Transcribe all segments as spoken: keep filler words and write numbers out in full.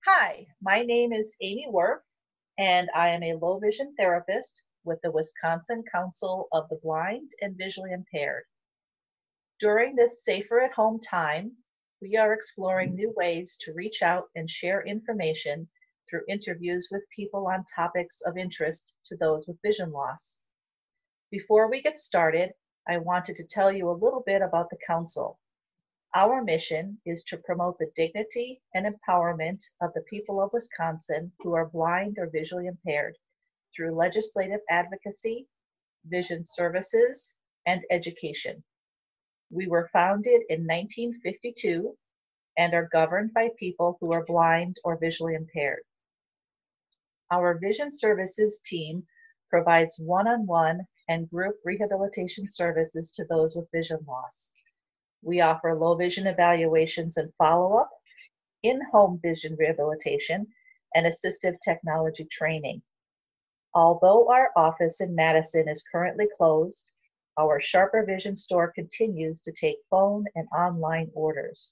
Hi, my name is Amy Worf, and I am a low vision therapist with the Wisconsin Council of the Blind and Visually Impaired. During this safer at home time, we are exploring new ways to reach out and share information through interviews with people on topics of interest to those with vision loss. Before we get started, I wanted to tell you a little bit about the Council. Our mission is to promote the dignity and empowerment of the people of Wisconsin who are blind or visually impaired through legislative advocacy, vision services, and education. We were founded in nineteen fifty-two and are governed by people who are blind or visually impaired. Our vision services team provides one-on-one and group rehabilitation services to those with vision loss. We offer low vision evaluations and follow-up, in-home vision rehabilitation, and assistive technology training. Although our office in Madison is currently closed, our Sharper Vision store continues to take phone and online orders.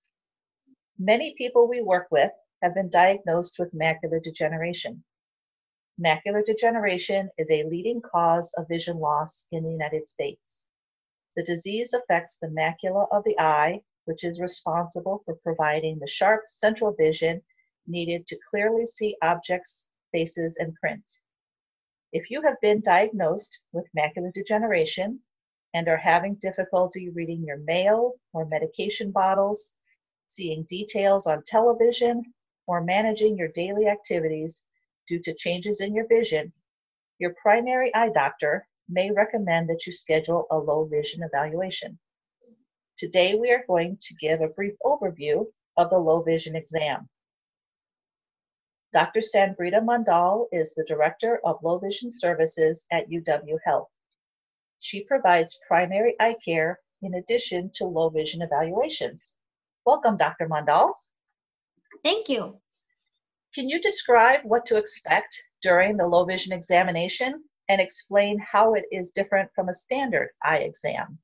Many people we work with have been diagnosed with macular degeneration. Macular degeneration is a leading cause of vision loss in the United States. The disease affects the macula of the eye, which is responsible for providing the sharp central vision needed to clearly see objects, faces, and print. If you have been diagnosed with macular degeneration and are having difficulty reading your mail or medication bottles, seeing details on television, or managing your daily activities due to changes in your vision, your primary eye doctor may recommend that you schedule a low vision evaluation. Today, we are going to give a brief overview of the low vision exam. Doctor Sanbrita Mandal is the Director of Low Vision Services at U W Health. She provides primary eye care in addition to low vision evaluations. Welcome, Doctor Mandal. Thank you. Can you describe what to expect during the low vision examination and explain how it is different from a standard eye exam?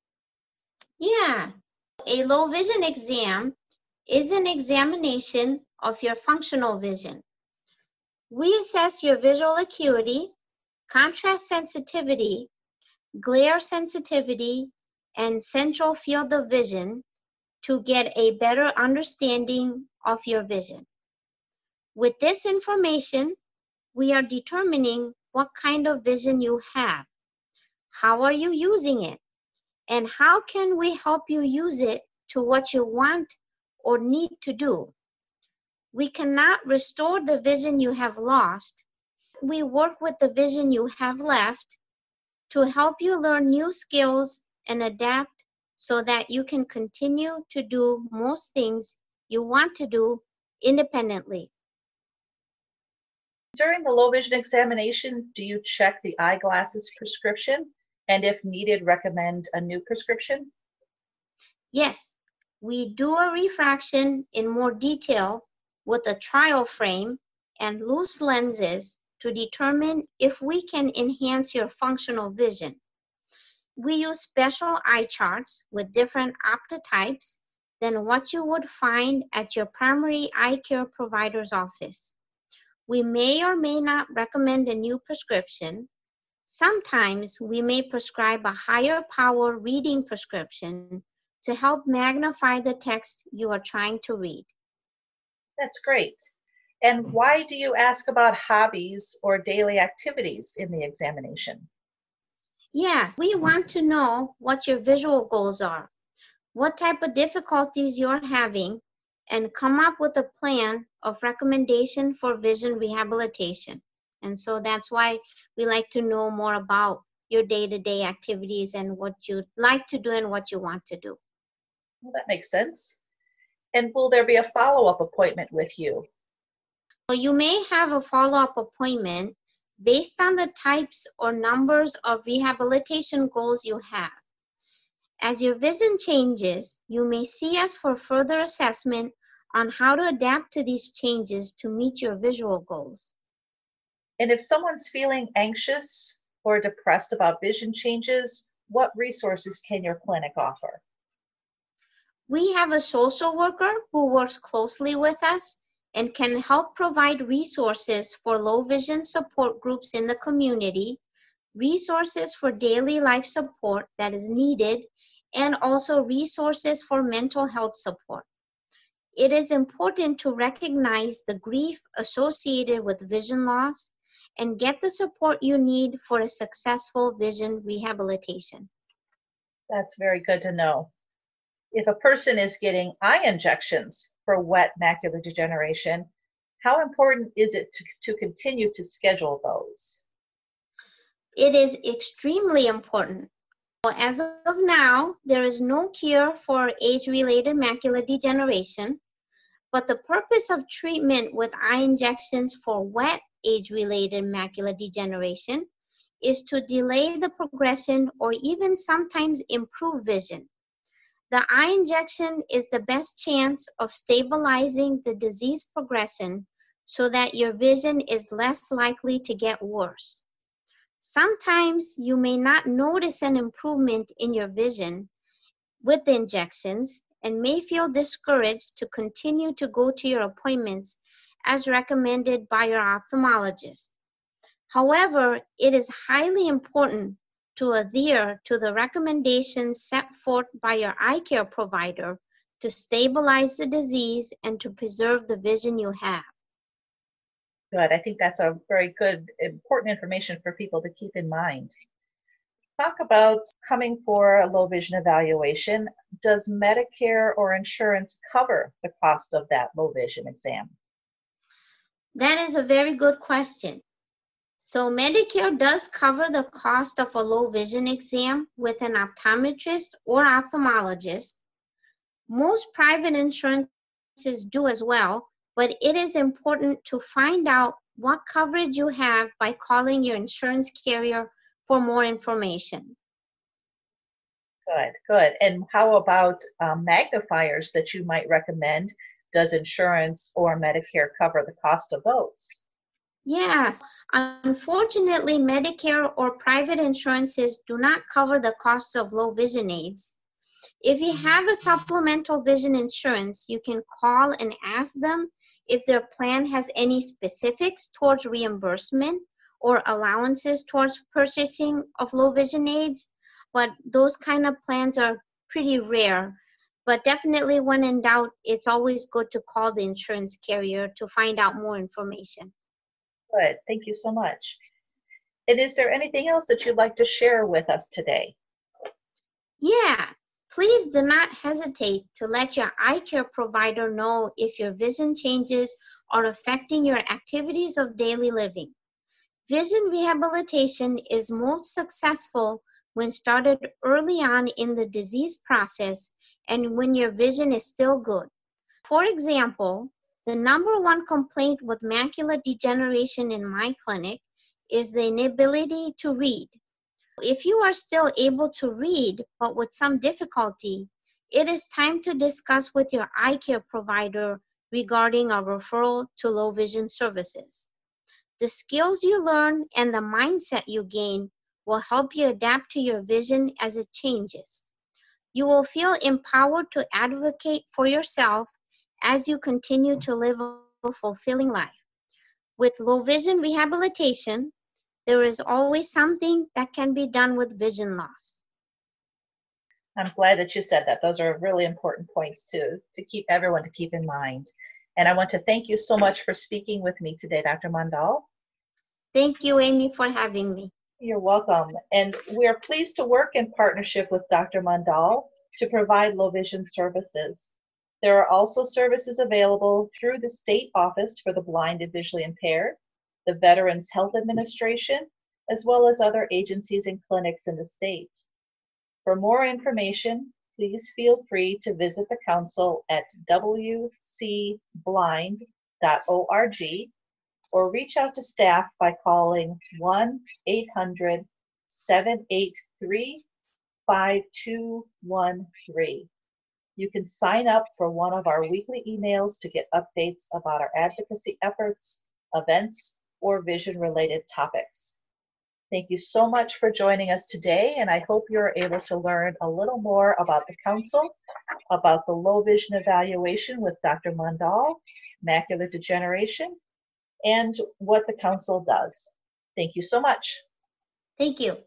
Yeah, a low vision exam is an examination of your functional vision. We assess your visual acuity, contrast sensitivity, glare sensitivity, and central field of vision to get a better understanding of your vision. With this information, we are determining what kind of vision you have, how are you using it, and how can we help you use it to what you want or need to do. We cannot restore the vision you have lost. We work with the vision you have left to help you learn new skills and adapt so that you can continue to do most things you want to do independently. During the low vision examination, do you check the eyeglasses prescription and if needed, recommend a new prescription? Yes, we do a refraction in more detail with a trial frame and loose lenses to determine if we can enhance your functional vision. We use special eye charts with different optotypes than what you would find at your primary eye care provider's office. We may or may not recommend a new prescription. Sometimes we may prescribe a higher power reading prescription to help magnify the text you are trying to read. That's great. And why do you ask about hobbies or daily activities in the examination? Yes, we want to know what your visual goals are, what type of difficulties you're having, and come up with a plan of recommendation for vision rehabilitation. And so that's why we like to know more about your day-to-day activities and what you'd like to do and what you want to do. Well, that makes sense. And will there be a follow-up appointment with you? So you may have a follow-up appointment based on the types or numbers of rehabilitation goals you have. As your vision changes, you may see us for further assessment on how to adapt to these changes to meet your visual goals. And if someone's feeling anxious or depressed about vision changes, what resources can your clinic offer? We have a social worker who works closely with us and can help provide resources for low vision support groups in the community, resources for daily life support that is needed, and also resources for mental health support. It is important to recognize the grief associated with vision loss and get the support you need for a successful vision rehabilitation. That's very good to know. If a person is getting eye injections for wet macular degeneration, how important is it to, to continue to schedule those? It is extremely important. As of now, there is no cure for age-related macular degeneration, but the purpose of treatment with eye injections for wet age-related macular degeneration is to delay the progression or even sometimes improve vision. The eye injection is the best chance of stabilizing the disease progression so that your vision is less likely to get worse. Sometimes you may not notice an improvement in your vision with the injections and may feel discouraged to continue to go to your appointments as recommended by your ophthalmologist. However, it is highly important to adhere to the recommendations set forth by your eye care provider to stabilize the disease and to preserve the vision you have. Good. I think that's a very good, important information for people to keep in mind. Talk about coming for a low vision evaluation. Does Medicare or insurance cover the cost of that low vision exam? That is a very good question. So Medicare does cover the cost of a low vision exam with an optometrist or ophthalmologist. Most private insurances do as well, but it is important to find out what coverage you have by calling your insurance carrier for more information. Good, good. And how about um, magnifiers that you might recommend? Does insurance or Medicare cover the cost of those? Yes. Unfortunately, Medicare or private insurances do not cover the costs of low vision aids. If you have a supplemental vision insurance, you can call and ask them if their plan has any specifics towards reimbursement or allowances towards purchasing of low vision aids, but those kind of plans are pretty rare. But definitely when in doubt, it's always good to call the insurance carrier to find out more information. Good, thank you so much. And is there anything else that you'd like to share with us today? Yeah, please do not hesitate to let your eye care provider know if your vision changes are affecting your activities of daily living. Vision rehabilitation is most successful when started early on in the disease process and when your vision is still good. For example, the number one complaint with macular degeneration in my clinic is the inability to read. If you are still able to read, but with some difficulty, it is time to discuss with your eye care provider regarding a referral to low vision services. The skills you learn and the mindset you gain will help you adapt to your vision as it changes. You will feel empowered to advocate for yourself as you continue to live a fulfilling life. With low vision rehabilitation, there is always something that can be done with vision loss. I'm glad that you said that. Those are really important points to, to keep everyone to keep in mind. And I want to thank you so much for speaking with me today, Doctor Mondal. Thank you, Amy, for having me. You're welcome. And we are pleased to work in partnership with Doctor Mondal to provide low vision services. There are also services available through the State Office for the Blind and Visually Impaired, the Veterans Health Administration, as well as other agencies and clinics in the state. For more information, please feel free to visit the Council at w c blind dot org or reach out to staff by calling one eight hundred, seven eight three, five two one three. You can sign up for one of our weekly emails to get updates about our advocacy efforts, events, or vision-related topics. Thank you so much for joining us today, and I hope you're able to learn a little more about the council, about the low vision evaluation with Doctor Mondal, macular degeneration, and what the council does. Thank you so much. Thank you.